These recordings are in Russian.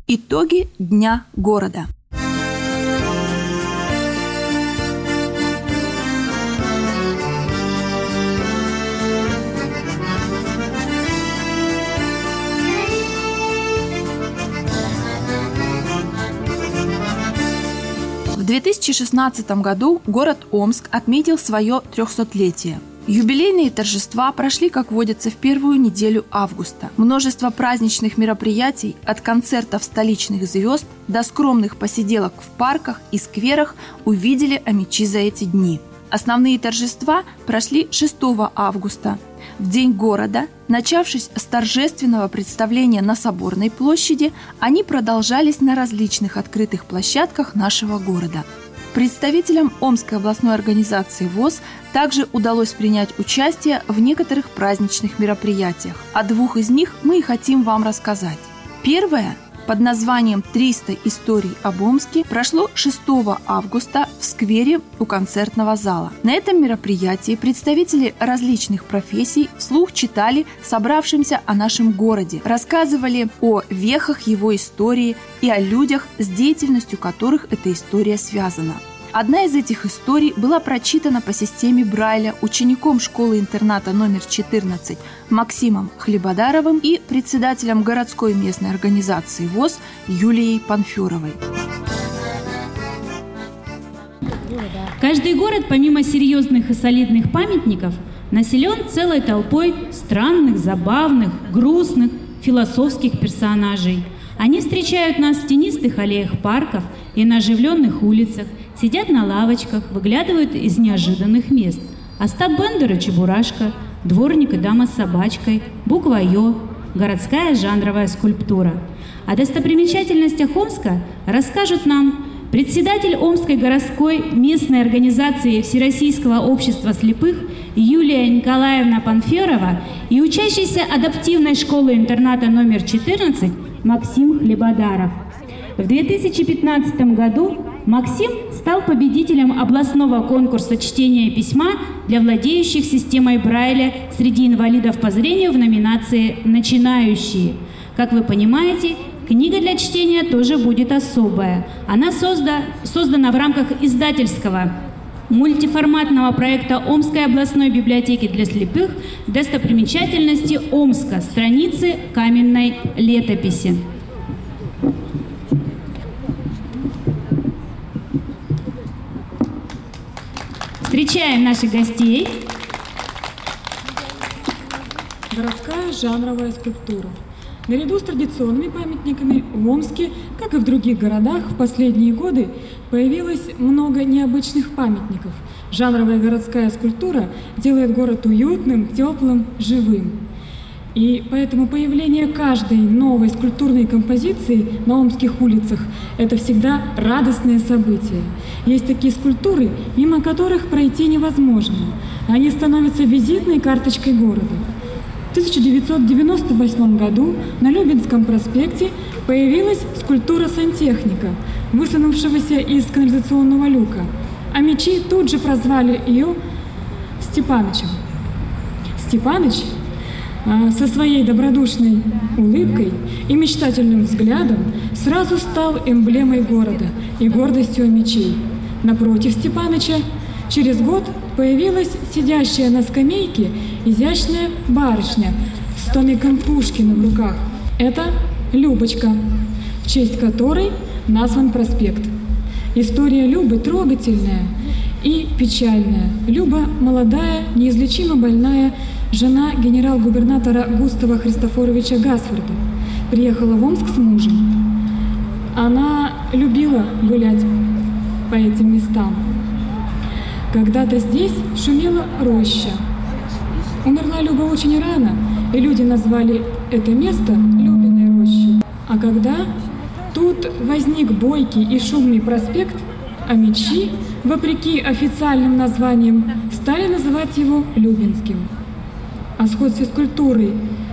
Итоги Дня города. В 2016 году город Омск отметил свое 300-летие. Юбилейные торжества прошли, как водится, в первую неделю августа. Множество праздничных мероприятий, от концертов столичных звезд до скромных посиделок в парках и скверах, увидели омичи за эти дни. Основные торжества прошли 6 августа. В День города, начавшись с торжественного представления на Соборной площади, они продолжались на различных открытых площадках нашего города. Представителям Омской областной организации ВОС также удалось принять участие в некоторых праздничных мероприятиях. О двух из них мы и хотим вам рассказать. Первое, под названием «300 историй об Омске», прошло 6 августа в сквере у концертного зала. На этом мероприятии представители различных профессий вслух читали собравшимся о нашем городе, рассказывали о вехах его истории и о людях, с деятельностью которых эта история связана. Одна из этих историй была прочитана по системе Брайля учеником школы-интерната номер 14 Максимом Хлебодаровым и председателем городской местной организации ВОС Юлией Панферовой. Каждый город, помимо серьезных и солидных памятников, населен целой толпой странных, забавных, грустных, философских персонажей. Они встречают нас в тенистых аллеях парков и на оживленных улицах, сидят на лавочках, выглядывают из неожиданных мест. Остап Бендер и Чебурашка, дворник и дама с собачкой, буква «Ё», городская жанровая скульптура. О достопримечательностях Омска расскажут нам председатель Омской городской местной организации Всероссийского общества слепых Юлия Николаевна Панферова и учащийся адаптивной школы-интерната номер 14 Максим Хлебодаров. В 2015 году Максим стал победителем областного конкурса чтения письма для владеющих системой Брайля среди инвалидов по зрению в номинации «Начинающие». Как вы понимаете, книга для чтения тоже будет особая. Она создана в рамках издательского мультиформатного проекта Омской областной библиотеки для слепых «Достопримечательности Омска. Страницы каменной летописи». Встречаем наших гостей. Городская жанровая скульптура. Наряду с традиционными памятниками в Омске, как и в других городах, в последние годы появилось много необычных памятников. Жанровая городская скульптура делает город уютным, теплым, живым. И поэтому появление каждой новой скульптурной композиции на омских улицах – это всегда радостное событие. Есть такие скульптуры, мимо которых пройти невозможно. Они становятся визитной карточкой города. В 1998 году на Любинском проспекте появилась скульптура сантехника, высунувшегося из канализационного люка. Омичи тут же прозвали ее Степанычем. Степаныч со своей добродушной улыбкой и мечтательным взглядом сразу стал эмблемой города и гордостью омичей. Напротив Степаныча через год появилась сидящая на скамейке изящная барышня с томиком Пушкина в руках. Это Любочка, в честь которой назван проспект. История Любы трогательная и печальная. Люба – молодая, неизлечимо больная жена генерал-губернатора Густава Христофоровича Гасфорда. Приехала в Омск с мужем. Она любила гулять по этим местам. Когда-то здесь шумела роща. Умерла Люба очень рано, и люди назвали это место Любиной рощей. А когда тут возник бойкий и шумный проспект, омичи, вопреки официальным названиям, стали называть его Любинским. О сходстве скульптуры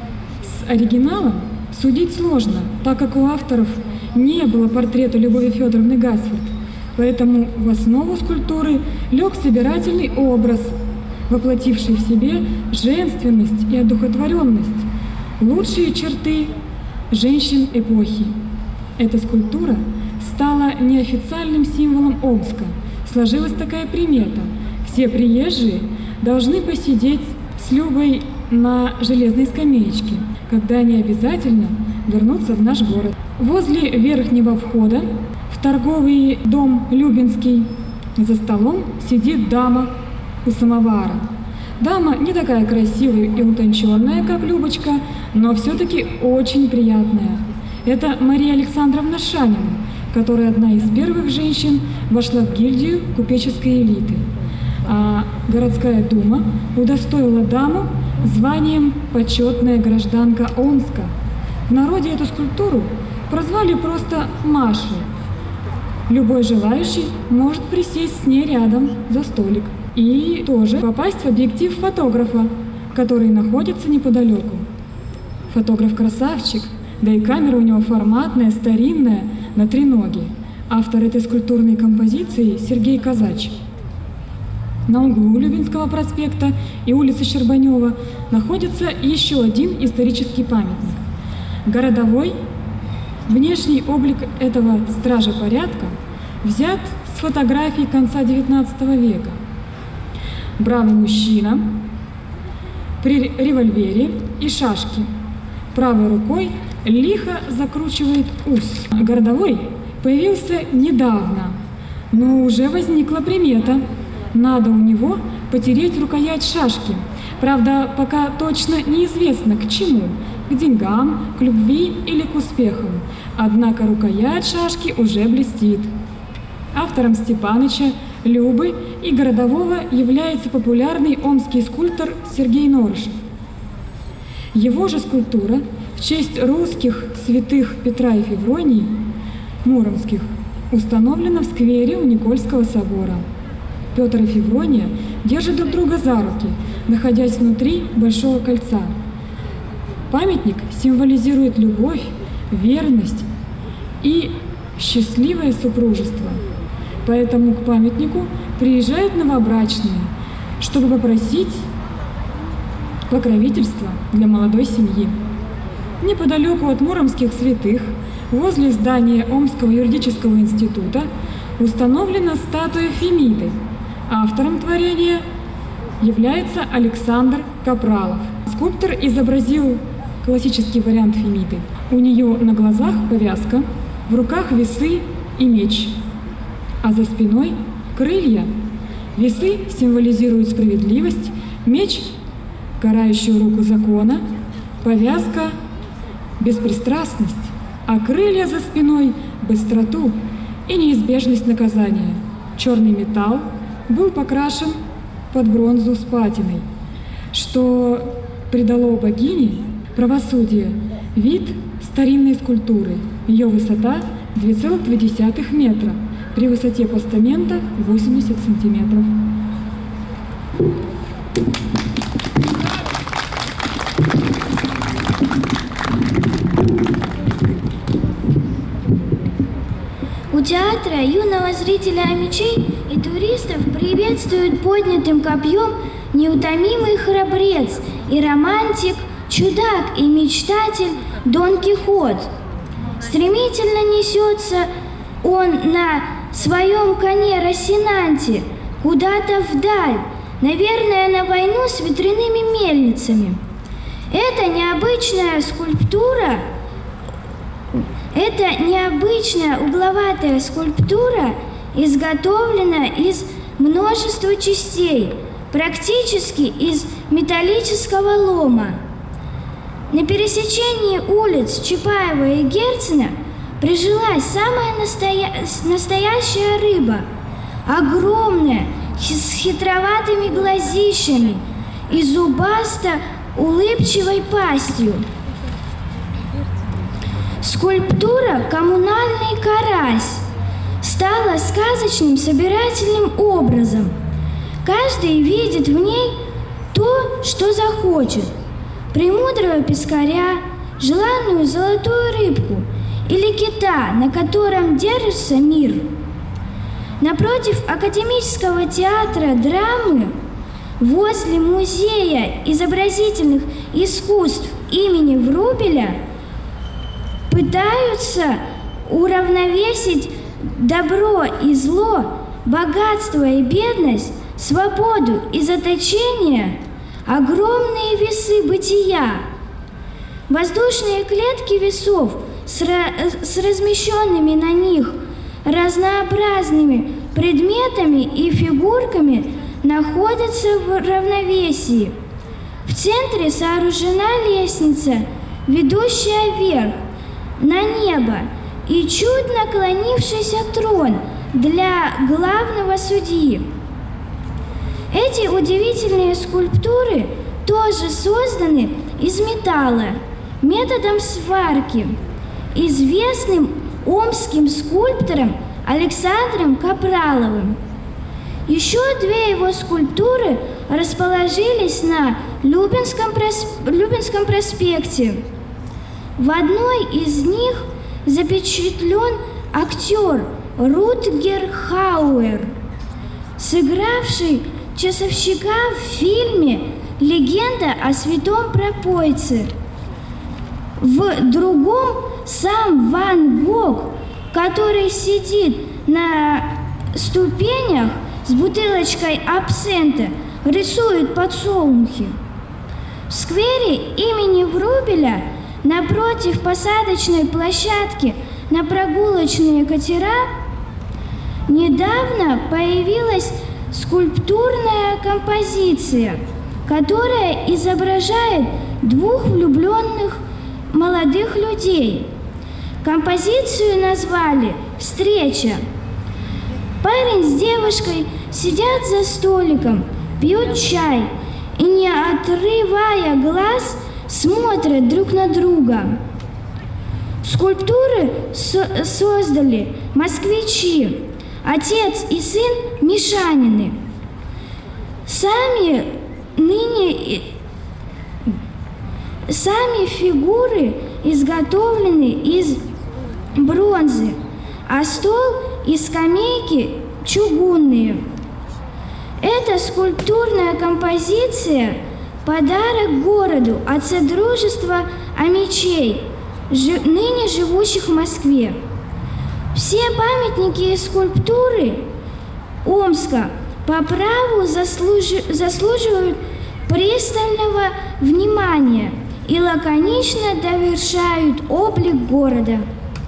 с оригиналом судить сложно, так как у авторов не было портрета Любови Федоровны Гасфорд. Поэтому в основу скульптуры лег собирательный образ, воплотивший в себе женственность и одухотворенность, лучшие черты женщин эпохи. Эта скульптура стала неофициальным символом Омска. Сложилась такая примета: все приезжие должны посидеть с Любой на железной скамеечке, когда они обязательно вернутся в наш город. Возле верхнего входа в торговый дом Любинский за столом сидит дама у самовара. Дама не такая красивая и утонченная, как Любочка, но все-таки очень приятная. Это Мария Александровна Шанина, которая одна из первых женщин вошла в гильдию купеческой элиты. А городская дума удостоила даму званием «Почетная гражданка Омска». В народе эту скульптуру прозвали просто Машей. Любой желающий может присесть с ней рядом за столик и тоже попасть в объектив фотографа, который находится неподалеку. Фотограф красавчик, да и камера у него форматная, старинная, на треноге. Автор этой скульптурной композиции Сергей Казач. На углу Любинского проспекта и улицы Щербанева находится еще один исторический памятник. Городовой. Внешний облик этого стража порядка взят с фотографий конца XIX века. Бравый мужчина при револьвере и шашке. Правой рукой лихо закручивает ус. Городовой появился недавно, но уже возникла примета. Надо у него потереть рукоять шашки. Правда, пока точно неизвестно к чему. К деньгам, к любви или к успехам. Однако рукоять шашки уже блестит. Автором Степаныча, Любы и Городового является популярный омский скульптор Сергей Норышев. Его же скульптура в честь русских святых Петра и Февронии, муромских, установлена в сквере у Никольского собора. Петр и Феврония держат друг друга за руки, находясь внутри Большого кольца. Памятник символизирует любовь, верность и счастливое супружество. Поэтому к памятнику приезжают новобрачные, чтобы попросить покровительства для молодой семьи. Неподалеку от муромских святых, возле здания Омского юридического института, установлена статуя Фемиды. Автором творения является Александр Капралов. Скульптор изобразил классический вариант Фемиды. У нее на глазах повязка, в руках весы и меч, а за спиной крылья. Весы символизируют справедливость, меч – карающую руку закона, повязка – беспристрастность, а крылья за спиной – быстроту и неизбежность наказания. Черный металл был покрашен под бронзу с патиной, что придало богине правосудие вид старинной скульптуры. Ее высота 2,2 метра, при высоте постамента 80 сантиметров. У театра юного зрителя мечей и туристов приветствует поднятым копьем неутомимый храбрец и романтик, чудак и мечтатель Дон Кихот. Стремительно несется он на своем коне Росинанте куда-то вдаль, наверное, на войну с ветряными мельницами. Это необычная скульптура, эта необычная угловатая скульптура изготовлена из множества частей, практически из металлического лома. На пересечении улиц Чапаева и Герцена прижилась самая настоящая рыба, огромная, с хитроватыми глазищами и зубасто-улыбчивой пастью. Скульптура «Коммунальный карась» стала сказочным собирательным образом. Каждый видит в ней то, что захочет. Премудрого пескаря, желанную золотую рыбку или кита, на котором держится мир. Напротив Академического театра драмы, возле Музея изобразительных искусств имени Врубеля, пытаются уравновесить добро и зло, богатство и бедность, свободу и заточение – огромные весы бытия. Воздушные клетки весов с размещенными на них разнообразными предметами и фигурками находятся в равновесии. В центре сооружена лестница, ведущая вверх, на небо, и чуть наклонившийся трон для главного судьи. Эти удивительные скульптуры тоже созданы из металла методом сварки известным омским скульптором Александром Капраловым. Еще две его скульптуры расположились на Любинском проспекте. В одной из них запечатлен актер Рутгер Хауэр, сыгравший часовщика в фильме «Легенда о святом пропойце». В другом сам Ван Гог, который сидит на ступенях с бутылочкой абсента, рисует подсолнухи. В сквере имени Врубеля напротив посадочной площадки на прогулочные катера недавно появилась скульптурная композиция, которая изображает двух влюбленных молодых людей. Композицию назвали «Встреча». Парень с девушкой сидят за столиком, пьют чай и, не отрывая глаз, смотрят друг на друга. Скульптуры создали москвичи, отец и сын Мишанины. Сами фигуры изготовлены из бронзы, а стол и скамейки чугунные. Эта скульптурная композиция – подарок городу от Содружества Омичей, ныне живущих в Москве. Все памятники и скульптуры Омска по праву заслуживают пристального внимания и лаконично довершают облик города.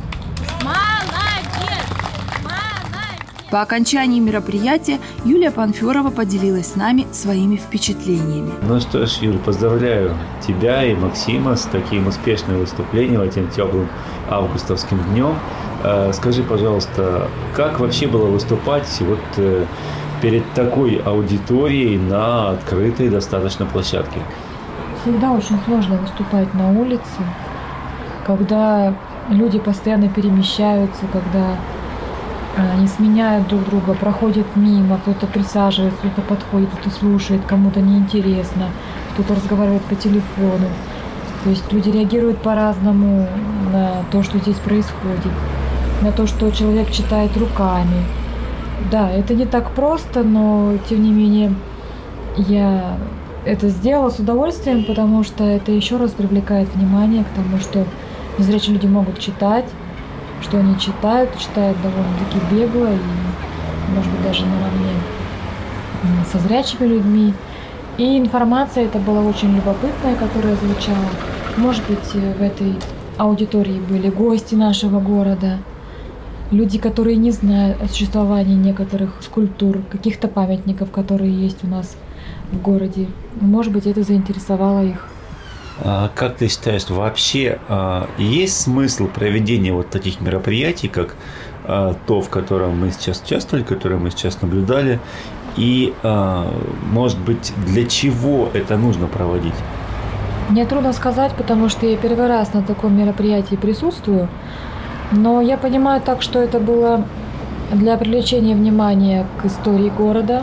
По окончании мероприятия Юлия Панферова поделилась с нами своими впечатлениями. Ну что ж, Юль, поздравляю тебя и Максима с таким успешным выступлением этим теплым августовским днем. Скажи, пожалуйста, как вообще было выступать перед такой аудиторией на открытой достаточно площадке? Всегда очень сложно выступать на улице, когда люди постоянно перемещаются, когда они сменяют друг друга, проходят мимо, кто-то присаживается, кто-то подходит, кто-то слушает, кому-то неинтересно, кто-то разговаривает по телефону. То есть люди реагируют по-разному на то, что здесь происходит, на то, что человек читает руками. Да, это не так просто, но тем не менее я это сделала с удовольствием, потому что это еще раз привлекает внимание к тому, что незрячие люди могут читать, что они читают довольно-таки бегло и, может быть, даже наравне со зрячими людьми. И информация эта была очень любопытная, которая звучала. Может быть, в этой аудитории были гости нашего города, люди, которые не знают о существовании некоторых скульптур, каких-то памятников, которые есть у нас в городе. Может быть, это заинтересовало их. Как ты считаешь, вообще есть смысл проведения вот таких мероприятий, как то, в котором мы сейчас участвовали, которое мы сейчас наблюдали, и, может быть, для чего это нужно проводить? Мне трудно сказать, потому что я первый раз на таком мероприятии присутствую, но я понимаю так, что это было для привлечения внимания к истории города,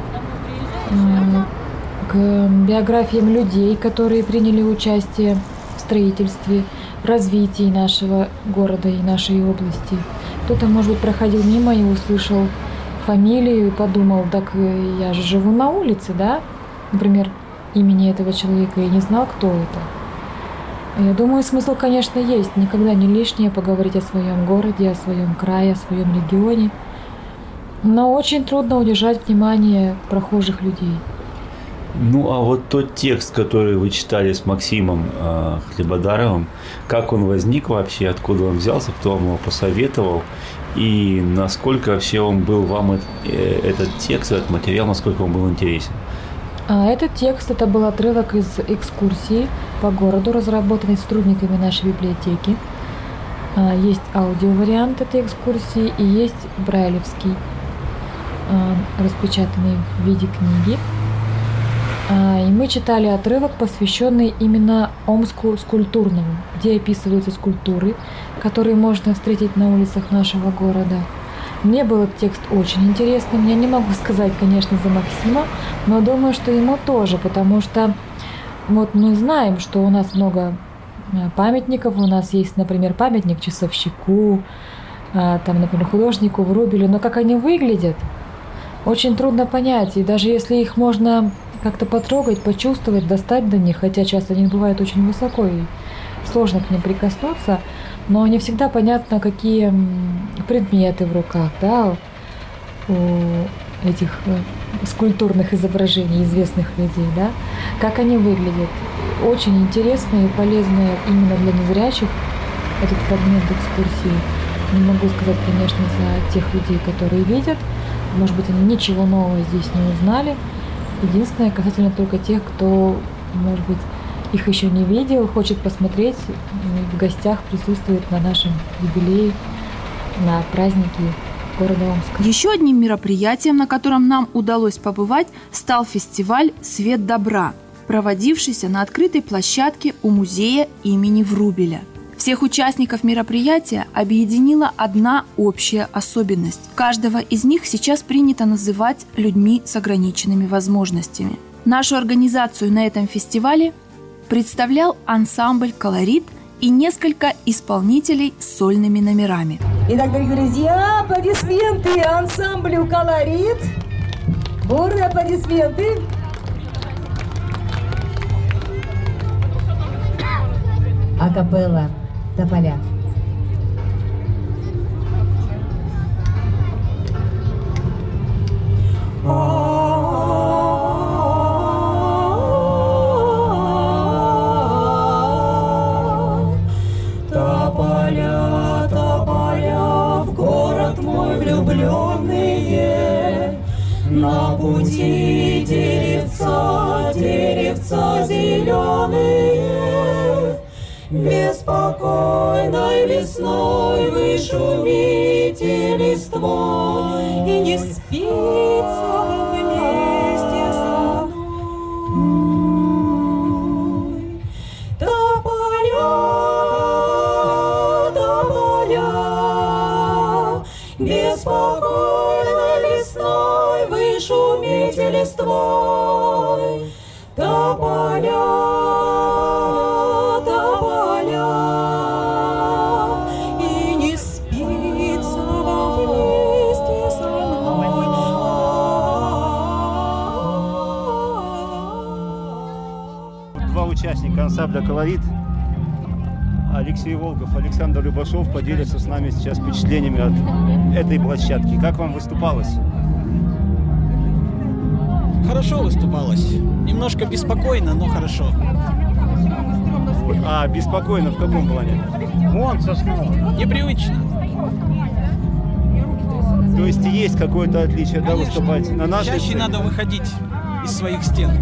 к биографиям людей, которые приняли участие в строительстве, в развитии нашего города и нашей области. Кто-то, может быть, проходил мимо и услышал фамилию и подумал, так я же живу на улице, да? Например, имени этого человека и не знал, кто это. Я думаю, смысл, конечно, есть. Никогда не лишнее поговорить о своем городе, о своем крае, о своем регионе. Но очень трудно удержать внимание прохожих людей. Ну, а вот тот текст, который вы читали с Максимом Хлебодаровым, как он возник вообще, откуда он взялся, кто вам его посоветовал, и насколько вообще он был вам, этот текст, этот материал, насколько он был интересен? Этот текст, это был отрывок из экскурсии по городу, разработанный сотрудниками нашей библиотеки. Есть аудиовариант этой экскурсии и есть брайлевский, распечатанный в виде книги. И мы читали отрывок, посвященный именно Омску скульптурному, где описываются скульптуры, которые можно встретить на улицах нашего города. Мне был этот текст очень интересным. Я не могу сказать, конечно, за Максима, но думаю, что ему тоже, потому что вот мы знаем, что у нас много памятников. У нас есть, например, памятник часовщику, там, например, художнику Врубелю, но как они выглядят, очень трудно понять. И даже если их можно как-то потрогать, почувствовать, достать до них, хотя часто они бывают очень высоко и сложно к ним прикоснуться, но не всегда понятно, какие предметы в руках, да, у этих скульптурных изображений известных людей, да, как они выглядят. Очень интересно и полезно именно для незрячих этот фрагмент экскурсии. Не могу сказать, конечно, за тех людей, которые видят. Может быть, они ничего нового здесь не узнали. Единственное, касательно только тех, кто, может быть, их еще не видел, хочет посмотреть, в гостях присутствует на нашем юбилее, на празднике города Омска. Еще одним мероприятием, на котором нам удалось побывать, стал фестиваль «Свет добра», проводившийся на открытой площадке у музея имени Врубеля. Всех участников мероприятия объединила одна общая особенность. Каждого из них сейчас принято называть людьми с ограниченными возможностями. Нашу организацию на этом фестивале представлял ансамбль «Колорит» и несколько исполнителей с сольными номерами. Итак, дорогие друзья, аплодисменты ансамблю «Колорит». Бурные аплодисменты. Акапелла «Тополя». Тополя, тополя, в город мой влюбленные, на пути деревца, деревца зеленые. Беспокойной весной вы шумите листвой, и не спится вместе со мной. Тополя, тополя, беспокойной весной вы шумите листвой. Тополя, участника ансамбля «Колорит» Алексей Волков, Александр Любашов поделятся с нами сейчас впечатлениями от этой площадки. Как вам выступалось? Хорошо выступалось. Немножко беспокойно, но хорошо. А беспокойно в каком плане? Вон сосна. Непривычно. То есть какое-то отличие, да, выступать на нашей Чаще сцене? надо выходить из своих стен.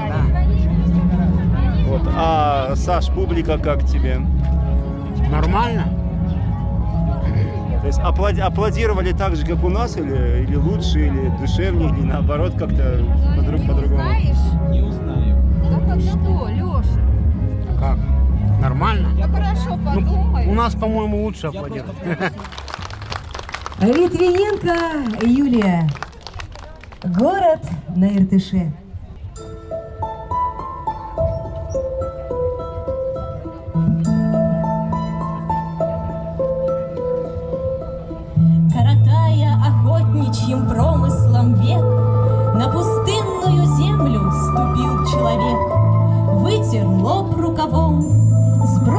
Вот. А, Саш, публика как тебе? Нормально. То есть аплодировали так же, как у нас, или лучше, или душевнее, или наоборот как-то по-другому? Знаешь? Не узнаю. Да как что, Леша? Как? Нормально? Да хорошо, подумай. У нас, по-моему, лучше аплодируют. Литвиненко Юлия. Город на Иртыше. Коротая охотничьим промыслом век, на пустынную землю ступил человек, вытер лоб рукавом, сбросил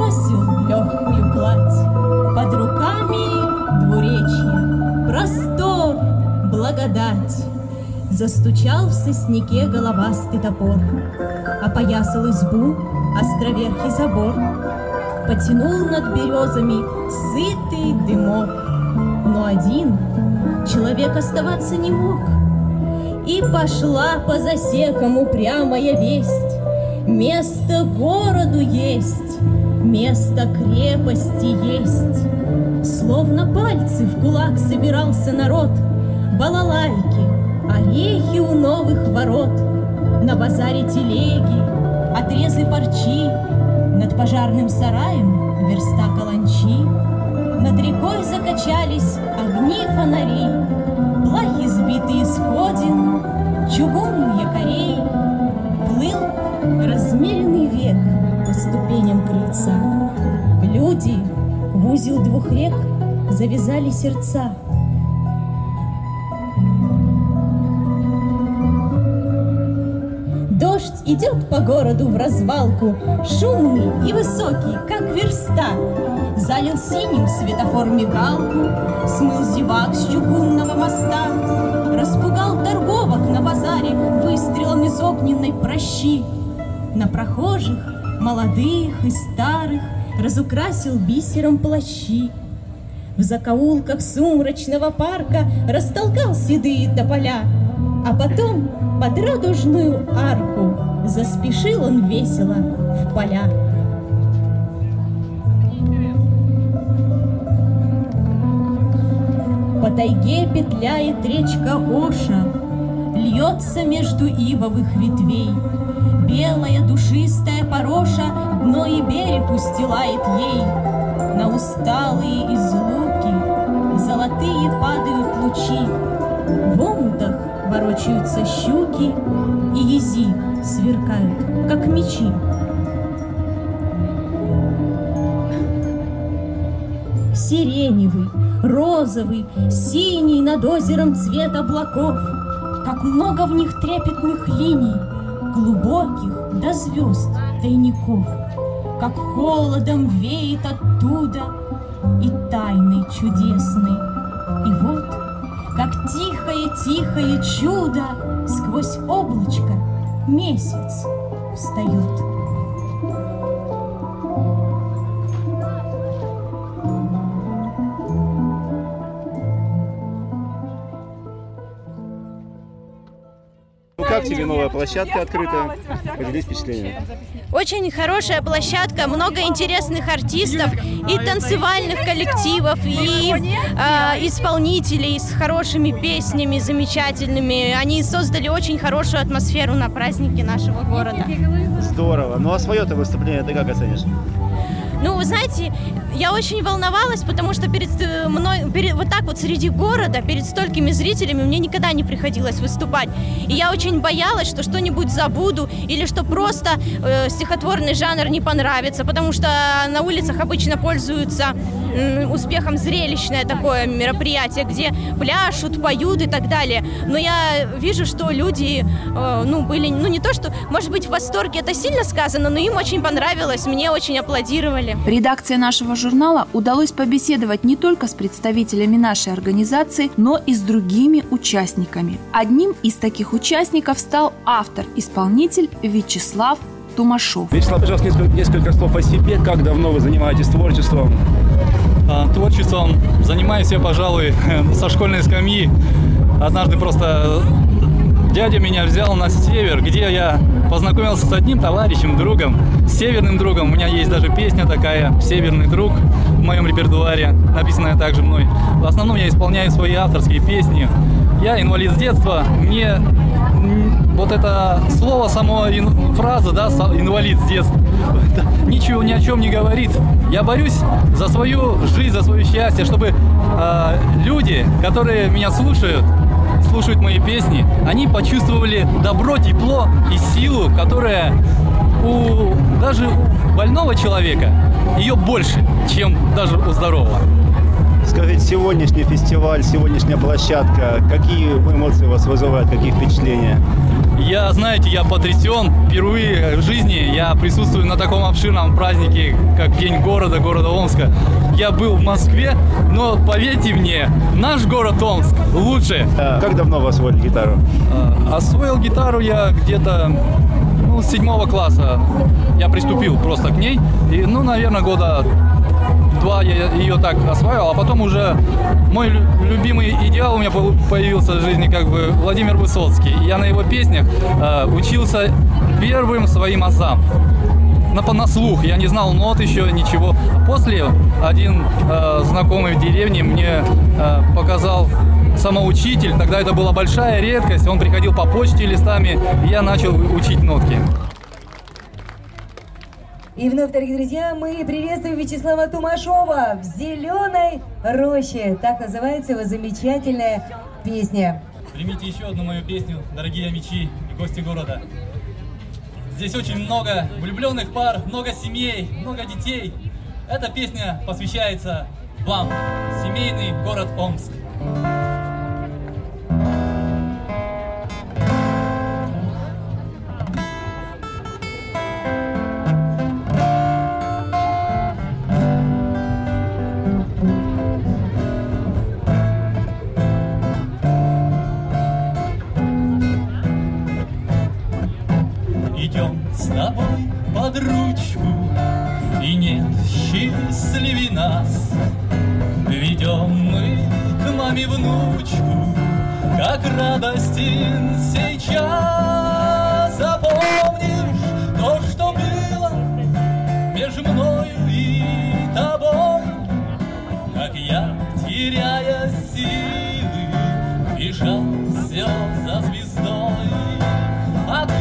Застучал в сосняке головастый топор, опоясал избу островерхий забор, потянул над березами сытый дымок. Но один человек оставаться не мог, и пошла по засекам упрямая весть: место городу есть, место крепости есть. Словно пальцы в кулак собирался народ, балалайки, орехи у новых ворот, на базаре телеги, отрезы парчи, над пожарным сараем верста каланчи, над рекой закачались огни фонарей, плахи сбитые с ходин, чугун якорей. Плыл размеренный век по ступеням крыльца. Люди в узел двух рек завязали сердца. Дождь идет по городу в развалку, шумный и высокий, как верста. Залил синим светофор мигалку, смыл зевак с чугунного моста, распугал торговок на базаре выстрелом из огненной пращи. На прохожих, молодых и старых, разукрасил бисером плащи. В закоулках сумрачного парка растолкал седые тополя, а потом под радужную арку заспешил он весело в поля. По тайге петляет речка Оша, льется между ивовых ветвей. Белая душистая пороша дно и берег устилает ей. На усталые излуки золотые падают лучи. В омутах ворочаются щуки, и ези сверкают, как мечи. Сиреневый, розовый, синий над озером цвет облаков. Как много в них трепетных линий, глубоких до звезд тайников. Как холодом веет оттуда и тайной чудесной. И вот, как тихое-тихое чудо, сквозь облачко месяц встает. Как тебе новая площадка открытая? Поделись впечатлениями. Очень хорошая площадка, много интересных артистов и танцевальных коллективов, и исполнителей с хорошими песнями, замечательными. Они создали очень хорошую атмосферу на празднике нашего города. Здорово. Ну а свое-то выступление ты как оценишь? Ну, вы знаете, я очень волновалась, потому что перед вот так вот среди города, перед столькими зрителями мне никогда не приходилось выступать. И я очень боялась, что что-нибудь забуду или что просто стихотворный жанр не понравится, потому что на улицах обычно пользуются успехом зрелищное такое мероприятие, где пляшут, поют и так далее. Но я вижу, что люди, были, не то что, может быть, в восторге, это сильно сказано, но им очень понравилось, мне очень аплодировали. Редакции нашего журнала удалось побеседовать не только с представителями нашей организации, но и с другими участниками. Одним из таких участников стал автор-исполнитель Вячеслав Тумашов. Вячеслав, пожалуйста, несколько слов о себе. Как давно вы занимаетесь творчеством? Творчеством занимаюсь я, пожалуй, со школьной скамьи. Однажды просто дядя меня взял на север, где я познакомился с одним товарищем, другом, северным другом. У меня есть даже песня такая «Северный друг» в моем репертуаре, написанная также мной. В основном я исполняю свои авторские песни. Я инвалид с детства. Мне вот это слово, само фраза, да, инвалид с детства, ничего ни о чем не говорит. Я борюсь за свою жизнь, за свое счастье, чтобы люди, которые меня слушают мои песни, они почувствовали добро, тепло и силу, которая даже у больного человека ее больше, чем даже у здорового. Скажите, сегодняшний фестиваль, сегодняшняя площадка, какие эмоции у вас вызывают, какие впечатления? Я, знаете, я потрясен. Впервые в жизни я присутствую на таком обширном празднике, как День города Омска. Я был в Москве, но поверьте мне, наш город Омск лучше. Как давно вы освоили гитару? Освоил гитару я где-то с 7 класса. Я приступил просто к ней. И, наверное, года 2 я ее так осваивал, а потом уже мой любимый идеал у меня появился в жизни, Владимир Высоцкий. Я на его песнях учился первым своим азам. На слух, я не знал нот еще, ничего. После один знакомый в деревне мне показал самоучитель, тогда это была большая редкость, он приходил по почте листами, и я начал учить нотки. И вновь, дорогие друзья, мы приветствуем Вячеслава Тумашова в «Зеленой роще». Так называется его замечательная песня. Примите еще одну мою песню, дорогие мечи и гости города. Здесь очень много влюбленных пар, много семей, много детей. Эта песня посвящается вам, семейный город Омск. Идем с тобой под ручку, и нет счастливей нас. Ведем мы к маме внучку, как радостен сейчас. Запомнишь то, что было между мною и тобой, как я, теряя силы, бежал все за звездой, а ты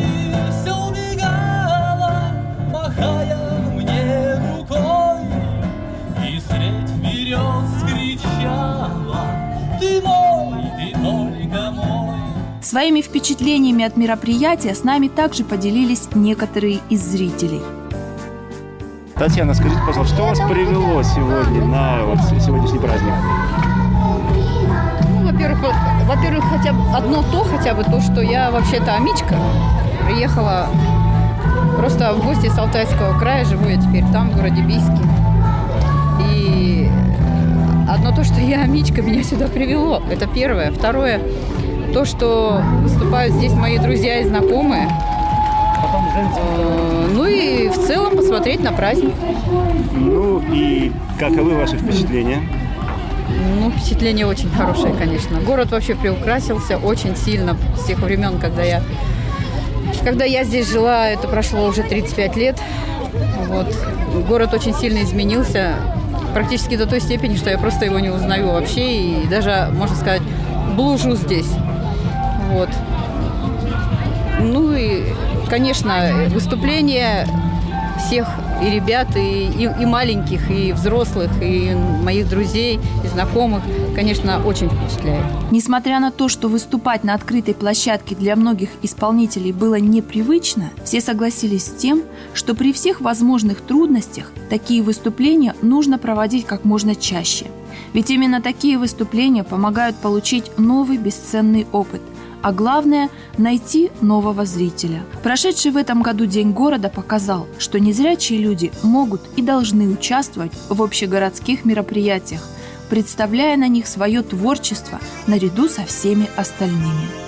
Своими впечатлениями от мероприятия с нами также поделились некоторые из зрителей. Татьяна, скажите, пожалуйста, что вас привело сегодня на сегодняшний праздник? Во-первых, хотя бы то, что я вообще-то амичка. Приехала просто в гости с Алтайского края, живу я теперь там, в городе Бийске. И одно то, что я амичка, меня сюда привело. Это первое. Второе, то, что выступают здесь мои друзья и знакомые. И в целом посмотреть на праздник. И каковы ваши впечатления? Впечатление очень хорошее, конечно. Город вообще приукрасился очень сильно с тех времен, когда я здесь жила, это прошло уже 35 лет. Город очень сильно изменился, практически до той степени, что я просто его не узнаю вообще. И даже, можно сказать, блужу здесь. И, конечно, выступления всех и ребят, и маленьких, и взрослых, и моих друзей, и знакомых, конечно, очень впечатляет. Несмотря на то, что выступать на открытой площадке для многих исполнителей было непривычно, все согласились с тем, что при всех возможных трудностях такие выступления нужно проводить как можно чаще. Ведь именно такие выступления помогают получить новый бесценный опыт, а главное – найти нового зрителя. Прошедший в этом году День города показал, что незрячие люди могут и должны участвовать в общегородских мероприятиях, представляя на них свое творчество наряду со всеми остальными.